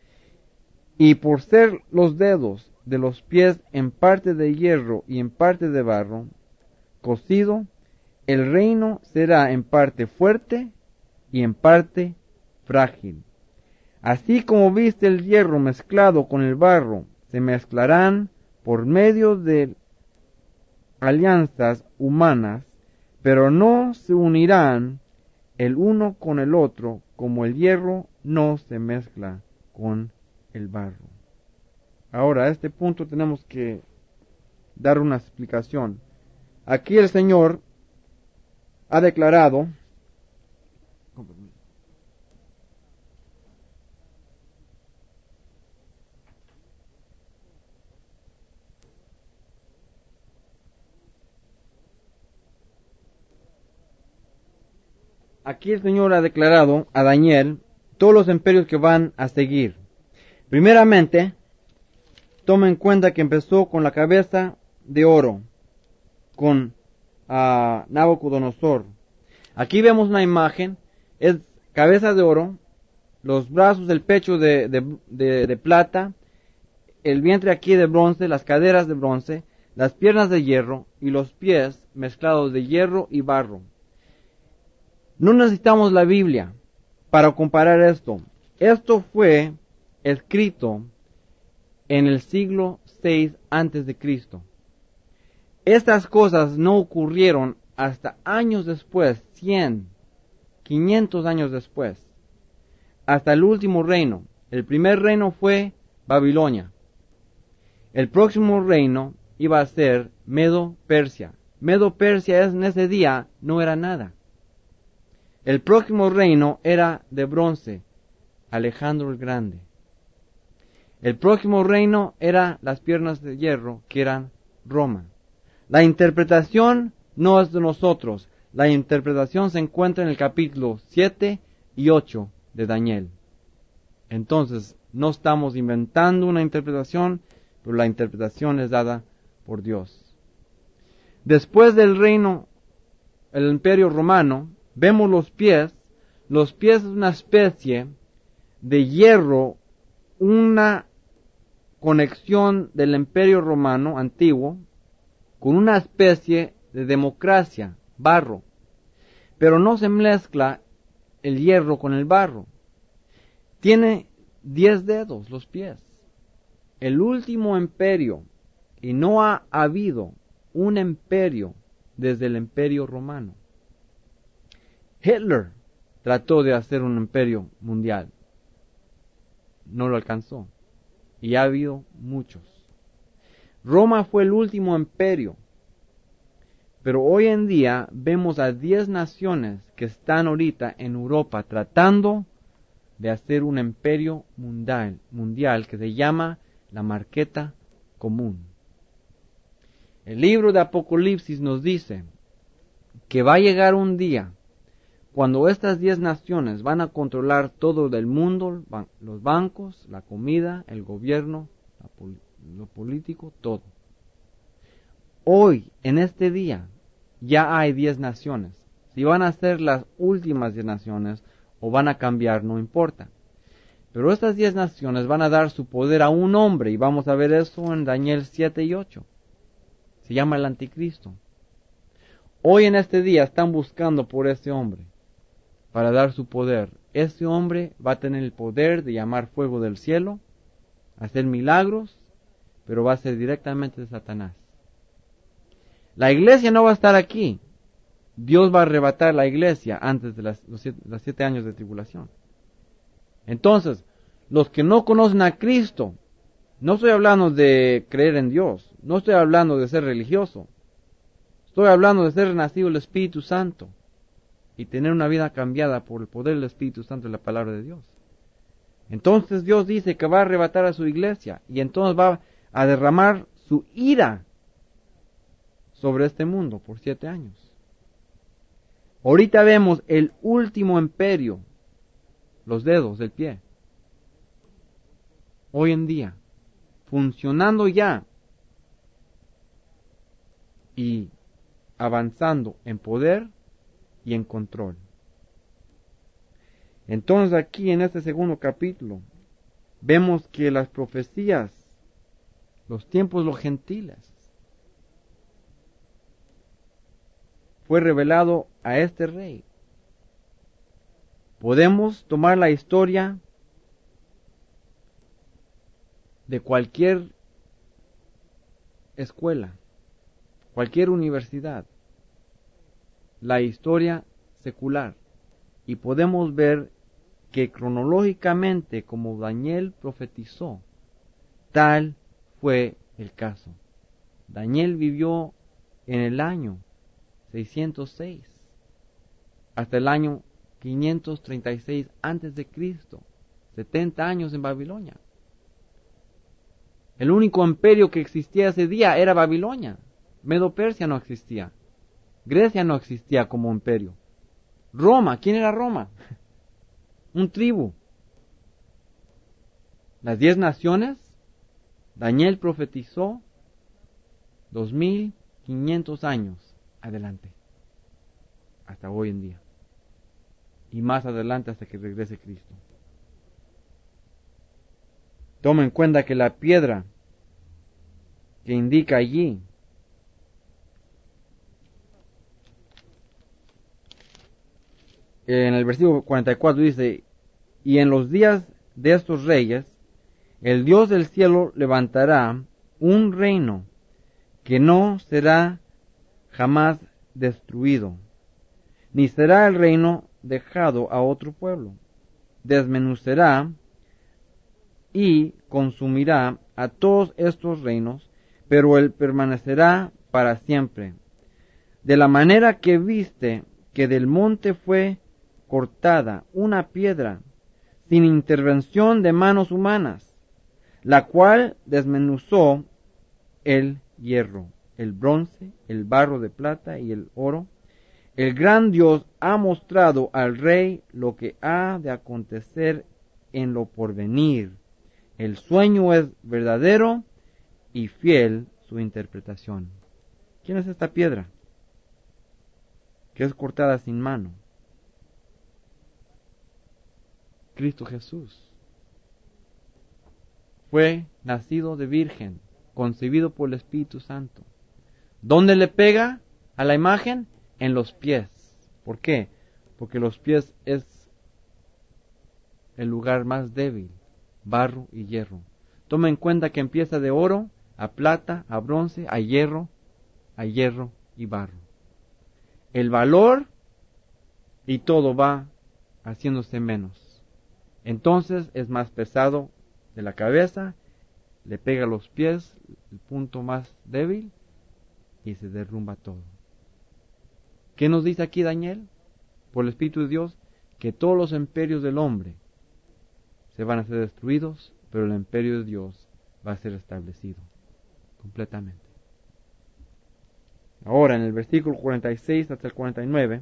Speaker 1: Y por ser los dedos de los pies en parte de hierro y en parte de barro cocido, el reino será en parte fuerte y en parte frágil. Así como viste el hierro mezclado con el barro, se mezclarán por medio de alianzas humanas, pero no se unirán el uno con el otro, como el hierro no se mezcla con el barro. Ahora, a este punto tenemos que dar una explicación. Aquí el Señor ha declarado Aquí el Señor ha declarado a Daniel todos los imperios que van a seguir. Primeramente, toma en cuenta que empezó con la cabeza de oro, con uh, Nabucodonosor. Aquí vemos una imagen, es cabeza de oro, los brazos, el pecho de, de, de, de plata, el vientre aquí de bronce, las caderas de bronce, las piernas de hierro y los pies mezclados de hierro y barro. No necesitamos la Biblia para comparar esto. Esto fue escrito en el siglo seis antes de Cristo. Estas cosas no ocurrieron hasta años después, cien, quinientos años después, hasta el último reino. El primer reino fue Babilonia. El próximo reino iba a ser Medo-Persia. Medo-Persia en ese día no era nada. El próximo reino era de bronce, Alejandro el Grande. El próximo reino era las piernas de hierro, que eran Roma. La interpretación no es de nosotros. La interpretación se encuentra en el capítulo siete y ocho de Daniel. Entonces, No estamos inventando una interpretación, pero la interpretación es dada por Dios. Después del reino, el imperio romano, vemos los pies. Los pies es una especie de hierro, una conexión del imperio romano antiguo con una especie de democracia, barro. Pero no se mezcla el hierro con el barro. Tiene diez dedos los pies. El último imperio, y no ha habido un imperio desde el imperio romano. Hitler trató de hacer un imperio mundial. No lo alcanzó. Y ha habido muchos. Roma fue el último imperio. Pero hoy en día vemos a diez naciones que están ahorita en Europa tratando de hacer un imperio mundial, mundial que se llama la marqueta común. El libro de Apocalipsis nos dice que va a llegar un día cuando estas diez naciones van a controlar todo del mundo, los bancos, la comida, el gobierno, lo político, todo. Hoy, en este día, ya hay diez naciones. Si van a ser las últimas diez naciones o van a cambiar, no importa. Pero estas diez naciones van a dar su poder a un hombre, y vamos a ver eso en Daniel siete y ocho. Se llama el anticristo. Hoy en este día están buscando por ese hombre para dar su poder. Ese hombre va a tener el poder de llamar fuego del cielo, hacer milagros, pero va a ser directamente de Satanás. La iglesia no va a estar aquí. Dios va a arrebatar la iglesia antes de las, los siete, los siete años de tribulación. Entonces, los que no conocen a Cristo, no estoy hablando de creer en Dios, no estoy hablando de ser religioso, estoy hablando de ser nacido del Espíritu Santo y tener una vida cambiada por el poder del Espíritu Santo y la palabra de Dios. Entonces Dios dice que va a arrebatar a su iglesia y entonces va a derramar su ira sobre este mundo por siete años. Ahorita vemos el último imperio, los dedos del pie. Hoy en día, funcionando ya y avanzando en poder y en control. Entonces aquí en este segundo capítulo vemos que las profecías, los tiempos los gentiles, fue revelado a este rey. Podemos tomar la historia de cualquier escuela, cualquier universidad, la historia secular, y podemos ver que cronológicamente, como Daniel profetizó, tal fue el caso. Daniel vivió en el año seiscientos seis hasta el año quinientos treinta y seis antes de Cristo, setenta años en Babilonia. El único imperio que existía ese día era Babilonia. Medo-Persia no existía. Grecia no existía como imperio. Roma, ¿quién era Roma? Un tribu. Las diez naciones, Daniel profetizó dos mil quinientos años adelante, hasta hoy en día, y más adelante hasta que regrese Cristo. Toma en cuenta que la piedra que indica allí en el versículo cuarenta y cuatro dice: y en los días de estos reyes, el Dios del cielo levantará un reino que no será jamás destruido, ni será el reino dejado a otro pueblo. Desmenuzará y consumirá a todos estos reinos, pero él permanecerá para siempre. De la manera que viste que del monte fue cortada una piedra sin intervención de manos humanas, la cual desmenuzó el hierro, el bronce, el barro de plata y el oro, el gran Dios ha mostrado al rey lo que ha de acontecer en lo porvenir, El sueño es verdadero y fiel su interpretación. ¿Quién es esta piedra que es cortada sin mano? Cristo Jesús. Fue nacido de virgen, concebido por el Espíritu Santo. ¿Dónde le pega a la imagen? En los pies. ¿Por qué? Porque los pies es el lugar más débil, barro y hierro. Toma en cuenta que empieza de oro, a plata, a bronce, a hierro, a hierro y barro. El valor y todo va haciéndose menos. Entonces es más pesado de la cabeza, le pega a los pies, el punto más débil, y se derrumba todo. ¿Qué nos dice aquí Daniel? Por el Espíritu de Dios, que todos los imperios del hombre se van a ser destruidos, pero el imperio de Dios va a ser establecido completamente. Ahora, en el versículo cuarenta y seis hasta el cuarenta y nueve,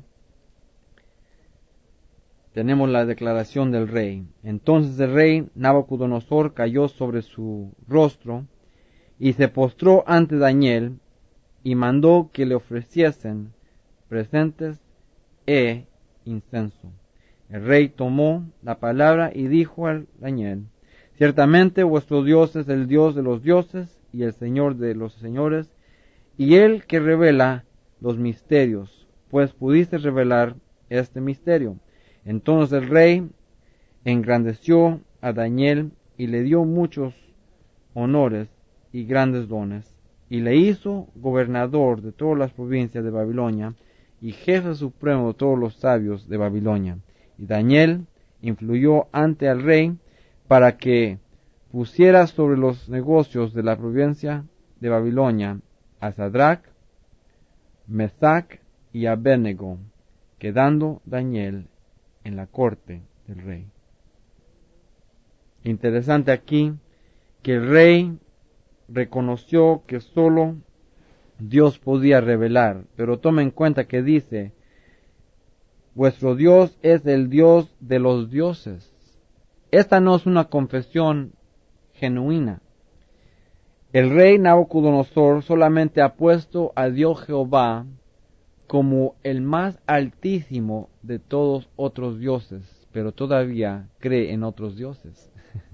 Speaker 1: tenemos la declaración del rey. Entonces el rey Nabucodonosor cayó sobre su rostro y se postró ante Daniel y mandó que le ofreciesen presentes e incienso. El rey tomó la palabra y dijo a Daniel: ciertamente vuestro Dios es el Dios de los dioses y el Señor de los señores, y el que revela los misterios, pues pudiste revelar este misterio. Entonces el rey engrandeció a Daniel y le dio muchos honores y grandes dones, y le hizo gobernador de todas las provincias de Babilonia y jefe supremo de todos los sabios de Babilonia. Y Daniel influyó ante el rey para que pusiera sobre los negocios de la provincia de Babilonia a Sadrach, Mesach y Abednego, quedando Daniel en la corte del rey. Interesante aquí que el rey reconoció que solo Dios podía revelar, pero toma en cuenta que dice: vuestro Dios es el Dios de los dioses. Esta no es una confesión genuina. El rey Nabucodonosor solamente ha puesto a Dios Jehová como el más altísimo de todos otros dioses, pero todavía cree en otros dioses.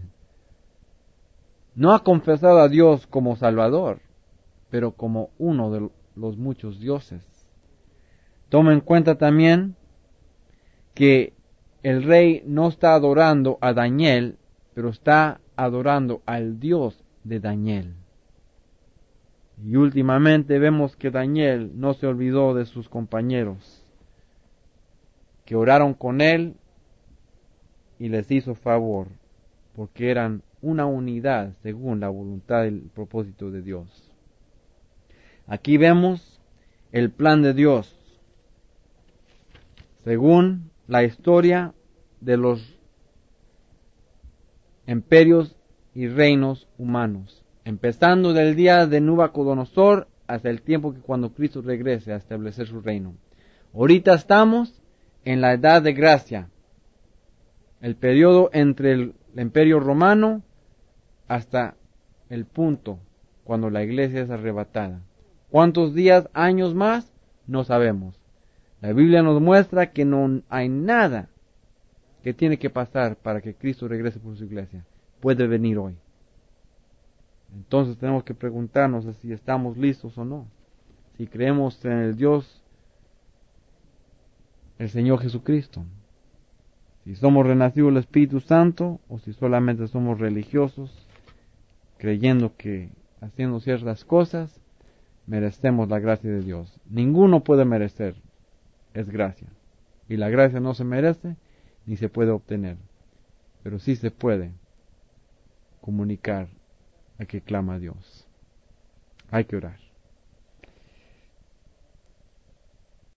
Speaker 1: No ha confesado a Dios como Salvador, pero como uno de los muchos dioses. Toma en cuenta también que el rey no está adorando a Daniel, pero está adorando al Dios de Daniel. Y últimamente vemos que Daniel no se olvidó de sus compañeros, que oraron con él y les hizo favor, porque eran una unidad según la voluntad y el propósito de Dios. Aquí vemos el plan de Dios, según la historia de los imperios y reinos humanos, empezando del día de Nabucodonosor hasta el tiempo que cuando Cristo regrese a establecer su reino. Ahorita estamos en la edad de gracia, el periodo entre el imperio romano hasta el punto cuando la iglesia es arrebatada. ¿Cuántos días, años más? No sabemos. La Biblia nos muestra que no hay nada que tiene que pasar para que Cristo regrese por su iglesia. Puede venir hoy. Entonces tenemos que preguntarnos si estamos listos o no. Si creemos en el Dios, el Señor Jesucristo. Si somos renacidos del Espíritu Santo o si solamente somos religiosos, creyendo que haciendo ciertas cosas merecemos la gracia de Dios. Ninguno puede merecer, es gracia. Y la gracia no se merece ni se puede obtener, pero sí se puede comunicar a que clama a Dios. Hay que orar.